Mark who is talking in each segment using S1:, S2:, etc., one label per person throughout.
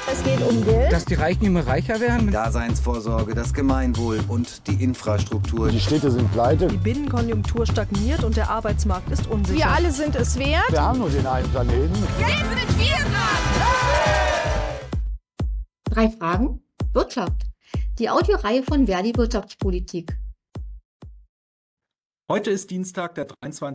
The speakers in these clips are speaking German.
S1: Es geht um Geld.
S2: Dass die Reichen immer reicher werden.
S3: Daseinsvorsorge, das Gemeinwohl und die Infrastruktur.
S4: Die Städte sind pleite.
S5: Die Binnenkonjunktur stagniert und der Arbeitsmarkt ist unsicher.
S1: Wir alle sind es wert.
S4: Wir haben nur den einen Planeten.
S1: Jetzt sind wir dran!
S6: 3 Fragen. Wirtschaft. Die Audioreihe von Verdi Wirtschaftspolitik.
S7: Heute ist Dienstag, der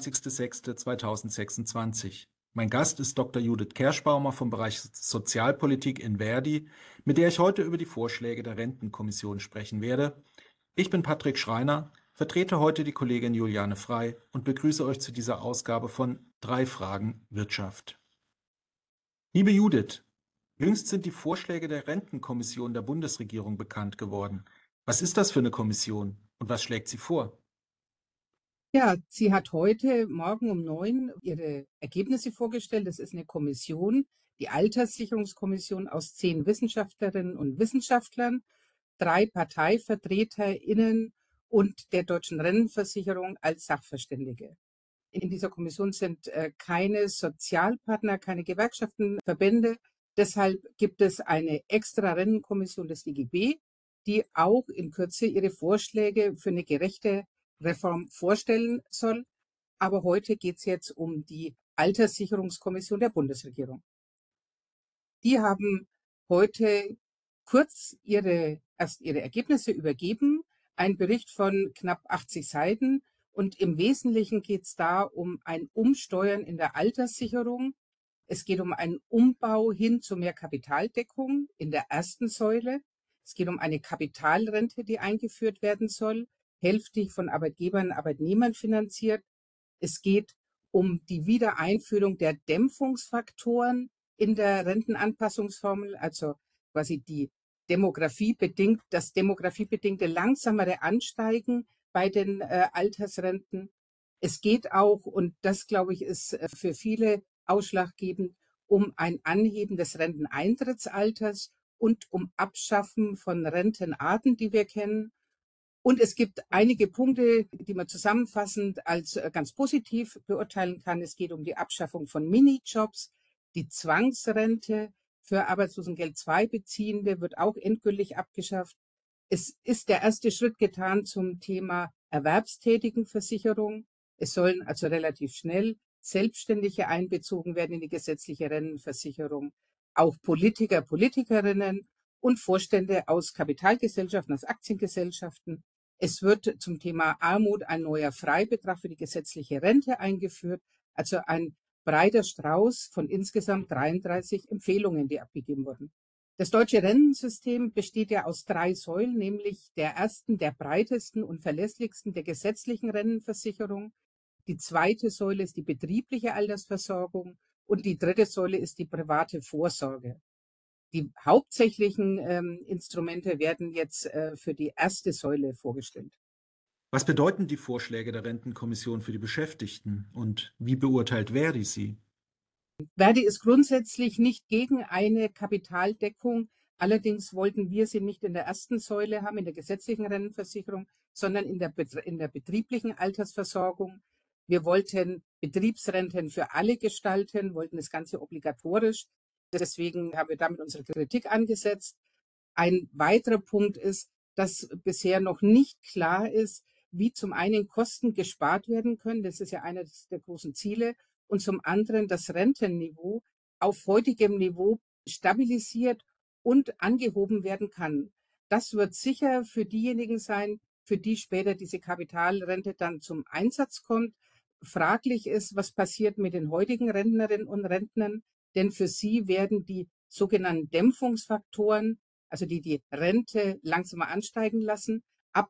S7: 23.06.2026. Mein Gast ist Dr. Judith Kerschbaumer vom Bereich Sozialpolitik in Verdi, mit der ich heute über die Vorschläge der Rentenkommission sprechen werde. Ich bin Patrick Schreiner, vertrete heute die Kollegin Juliane Frey und begrüße euch zu dieser Ausgabe von 3 Fragen Wirtschaft. Liebe Judith, jüngst sind die Vorschläge der Rentenkommission der Bundesregierung bekannt geworden. Was ist das für eine Kommission und was schlägt sie vor?
S8: Ja, sie hat heute Morgen um 9 ihre Ergebnisse vorgestellt. Das ist eine Kommission, die Alterssicherungskommission aus 10 Wissenschaftlerinnen und Wissenschaftlern, 3 ParteivertreterInnen und der Deutschen Rentenversicherung als Sachverständige. In dieser Kommission sind keine Sozialpartner, keine Gewerkschaften, Verbände. Deshalb gibt es eine extra Rentenkommission des DGB, die auch in Kürze ihre Vorschläge für eine gerechte Reform vorstellen soll. Aber heute geht es jetzt um die Alterssicherungskommission der Bundesregierung. Die haben heute kurz erst ihre Ergebnisse übergeben, ein Bericht von knapp 80 Seiten. Und im Wesentlichen geht es da um ein Umsteuern in der Alterssicherung. Es geht um einen Umbau hin zu mehr Kapitaldeckung in der ersten Säule. Es geht um eine Kapitalrente, die eingeführt werden soll, hälftig von Arbeitgebern und Arbeitnehmern finanziert. Es geht um die Wiedereinführung der Dämpfungsfaktoren in der Rentenanpassungsformel, also quasi das demografiebedingte langsamere Ansteigen bei den Altersrenten. Es geht auch, und das glaube ich ist für viele ausschlaggebend, um ein Anheben des Renteneintrittsalters und um Abschaffen von Rentenarten, die wir kennen. Und es gibt einige Punkte, die man zusammenfassend als ganz positiv beurteilen kann. Es geht um die Abschaffung von Minijobs, die Zwangsrente für Arbeitslosengeld II-Beziehende wird auch endgültig abgeschafft. Es ist der erste Schritt getan zum Thema Erwerbstätigenversicherung. Es sollen also relativ schnell Selbstständige einbezogen werden in die gesetzliche Rentenversicherung. Auch Politiker, Politikerinnen und Vorstände aus Kapitalgesellschaften, aus Aktiengesellschaften. Es wird zum Thema Armut ein neuer Freibetrag für die gesetzliche Rente eingeführt, also ein breiter Strauß von insgesamt 33 Empfehlungen, die abgegeben wurden. Das deutsche Rentensystem besteht ja aus 3 Säulen, nämlich der ersten, der breitesten und verlässlichsten, der gesetzlichen Rentenversicherung. Die zweite Säule ist die betriebliche Altersversorgung und die dritte Säule ist die private Vorsorge. Die hauptsächlichen Instrumente werden jetzt für die erste Säule vorgestellt.
S7: Was bedeuten die Vorschläge der Rentenkommission für die Beschäftigten und wie beurteilt Verdi sie?
S8: Verdi ist grundsätzlich nicht gegen eine Kapitaldeckung. Allerdings wollten wir sie nicht in der ersten Säule haben, in der gesetzlichen Rentenversicherung, sondern in der betrieblichen Altersversorgung. Wir wollten Betriebsrenten für alle gestalten, wollten das Ganze obligatorisch. Deswegen haben wir damit unsere Kritik angesetzt. Ein weiterer Punkt ist, dass bisher noch nicht klar ist, wie zum einen Kosten gespart werden können. Das ist ja eines der großen Ziele. Und zum anderen das Rentenniveau auf heutigem Niveau stabilisiert und angehoben werden kann. Das wird sicher für diejenigen sein, für die später diese Kapitalrente dann zum Einsatz kommt. Fraglich ist, was passiert mit den heutigen Rentnerinnen und Rentnern. Denn für sie werden die sogenannten Dämpfungsfaktoren, also die Rente langsamer ansteigen lassen, ab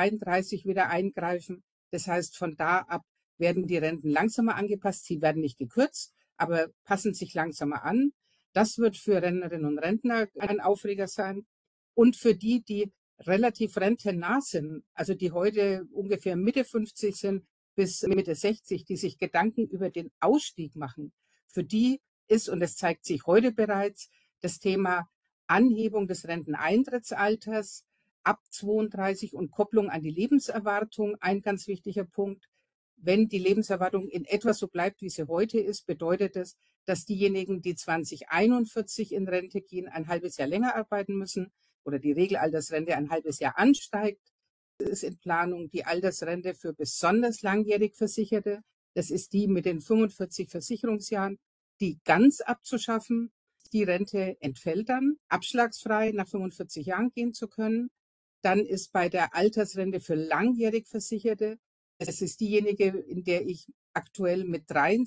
S8: 32 wieder eingreifen. Das heißt, von da ab werden die Renten langsamer angepasst. Sie werden nicht gekürzt, aber passen sich langsamer an. Das wird für Rentnerinnen und Rentner ein Aufreger sein. Und für die, die relativ rentennah sind, also die heute ungefähr Mitte 50 sind bis Mitte 60, die sich Gedanken über den Ausstieg machen, für die ist, und es zeigt sich heute bereits, das Thema Anhebung des Renteneintrittsalters ab 32 und Kopplung an die Lebenserwartung ein ganz wichtiger Punkt. Wenn die Lebenserwartung in etwa so bleibt, wie sie heute ist, bedeutet es, dass diejenigen, die 2041 in Rente gehen, ein halbes Jahr länger arbeiten müssen oder die Regelaltersrente ein halbes Jahr ansteigt. Es ist in Planung die Altersrente für besonders langjährig Versicherte. Das ist die mit den 45 Versicherungsjahren, die ganz abzuschaffen. Die Rente entfällt dann, abschlagsfrei nach 45 Jahren gehen zu können. Dann ist bei der Altersrente für langjährig Versicherte, es ist diejenige, in der ich aktuell mit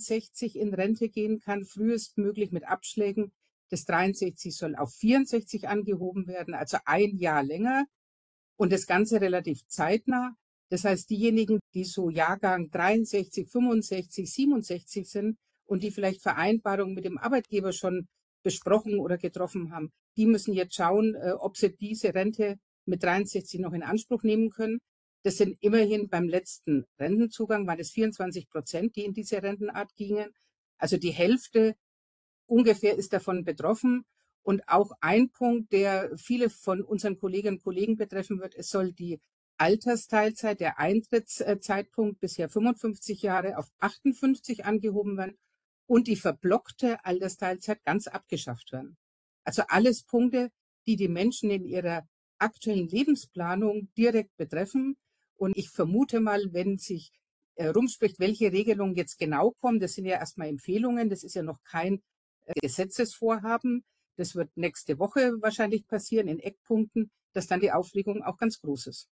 S8: 63 in Rente gehen kann, frühestmöglich mit Abschlägen. Das 63 soll auf 64 angehoben werden, also ein Jahr länger und das Ganze relativ zeitnah. Das heißt, diejenigen, die so Jahrgang 63, 65, 67 sind und die vielleicht Vereinbarungen mit dem Arbeitgeber schon besprochen oder getroffen haben, die müssen jetzt schauen, ob sie diese Rente mit 63 noch in Anspruch nehmen können. Das sind immerhin beim letzten Rentenzugang, waren es 24%, die in diese Rentenart gingen. Also die Hälfte ungefähr ist davon betroffen. Und auch ein Punkt, der viele von unseren Kolleginnen und Kollegen betreffen wird, es soll die Altersteilzeit, der Eintrittszeitpunkt bisher 55 Jahre auf 58 angehoben werden und die verblockte Altersteilzeit ganz abgeschafft werden. Also alles Punkte, die die Menschen in ihrer aktuellen Lebensplanung direkt betreffen. Und ich vermute mal, wenn sich rumspricht, welche Regelungen jetzt genau kommen, das sind ja erstmal Empfehlungen, das ist ja noch kein Gesetzesvorhaben. Das wird nächste Woche wahrscheinlich passieren in Eckpunkten, dass dann die Aufregung auch ganz groß ist.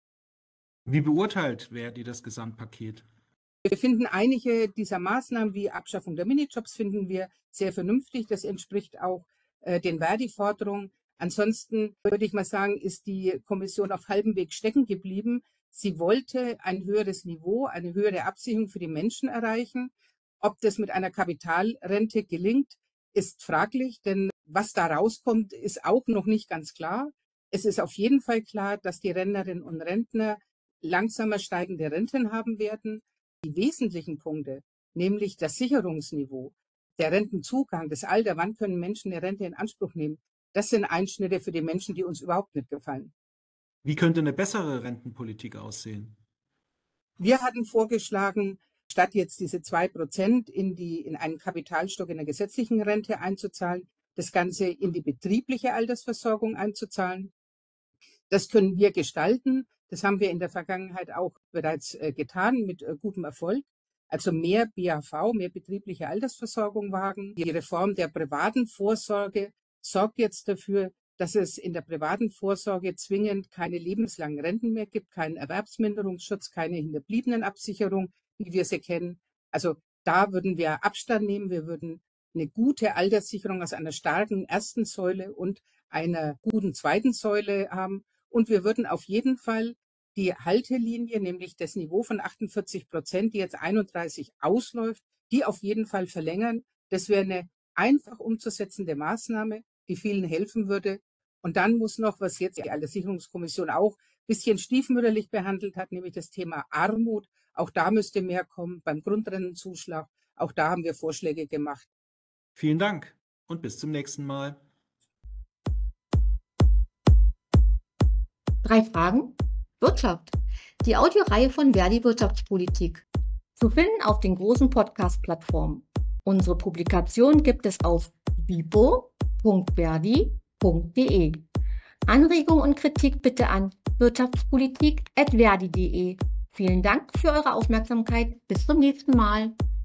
S7: Wie beurteilt Verdi das Gesamtpaket?
S8: Wir finden einige dieser Maßnahmen wie Abschaffung der Minijobs finden wir sehr vernünftig. Das entspricht auch den Verdi-Forderungen. Ansonsten würde ich mal sagen, ist die Kommission auf halbem Weg stecken geblieben. Sie wollte ein höheres Niveau, eine höhere Absicherung für die Menschen erreichen. Ob das mit einer Kapitalrente gelingt, ist fraglich, denn was da rauskommt, ist auch noch nicht ganz klar. Es ist auf jeden Fall klar, dass die Rentnerinnen und Rentner langsamer steigende Renten haben werden. Die wesentlichen Punkte, nämlich das Sicherungsniveau, der Rentenzugang, das Alter, wann können Menschen eine Rente in Anspruch nehmen, das sind Einschnitte für die Menschen, die uns überhaupt nicht gefallen.
S7: Wie könnte eine bessere Rentenpolitik aussehen?
S8: Wir hatten vorgeschlagen, statt jetzt diese 2% in einen Kapitalstock in der gesetzlichen Rente einzuzahlen, das Ganze in die betriebliche Altersversorgung einzuzahlen. Das können wir gestalten. Das haben wir in der Vergangenheit auch bereits getan mit gutem Erfolg. Also mehr BAV, mehr betriebliche Altersversorgung wagen. Die Reform der privaten Vorsorge sorgt jetzt dafür, dass es in der privaten Vorsorge zwingend keine lebenslangen Renten mehr gibt, keinen Erwerbsminderungsschutz, keine Hinterbliebenenabsicherung, wie wir sie kennen. Also da würden wir Abstand nehmen. Wir würden eine gute Alterssicherung aus einer starken ersten Säule und einer guten zweiten Säule haben. Und wir würden auf jeden Fall die Haltelinie, nämlich das Niveau von 48%, die jetzt 31 ausläuft, die auf jeden Fall verlängern. Das wäre eine einfach umzusetzende Maßnahme, die vielen helfen würde. Und dann muss noch, was jetzt die Alterssicherungskommission auch ein bisschen stiefmütterlich behandelt hat, nämlich das Thema Armut. Auch da müsste mehr kommen beim Grundrentenzuschlag. Auch da haben wir Vorschläge gemacht.
S7: Vielen Dank und bis zum nächsten Mal.
S6: 3 Fragen. Wirtschaft. Die Audioreihe von Verdi Wirtschaftspolitik. Zu finden auf den großen Podcast-Plattformen. Unsere Publikation gibt es auf vipo.verdi.de. Anregungen und Kritik bitte an wirtschaftspolitik@verdi.de. Vielen Dank für eure Aufmerksamkeit. Bis zum nächsten Mal.